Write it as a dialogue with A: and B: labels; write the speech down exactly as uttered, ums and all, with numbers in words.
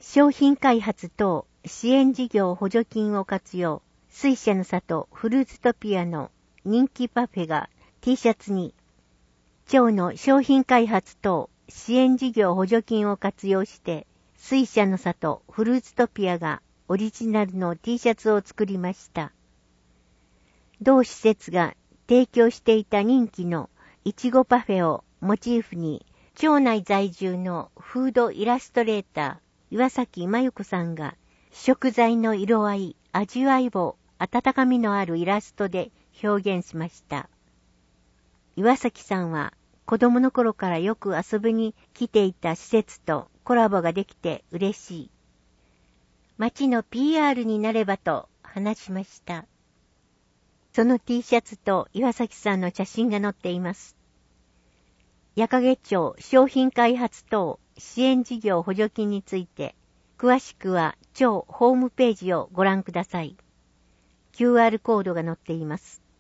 A: 商品開発等支援事業補助金を活用、水車の里フルーツトピアの人気パフェが T シャツに、町の商品開発等支援事業補助金を活用して、水車の里フルーツトピアがオリジナルの T シャツを作りました。同施設が提供していた人気のいちごパフェをモチーフに、町内在住のフードイラストレーター岩崎真由子さんが食材の色合い、味わいを温かみのあるイラストで表現しました。岩崎さんは子供の頃からよく遊びに来ていた施設とコラボができて嬉しい。町の ピーアール になればと話しました。その T シャツと岩崎さんの写真が載っています。矢掛町商品開発等支援事業補助金について、詳しくは町ホームページをご覧ください。キューアール コードが載っています。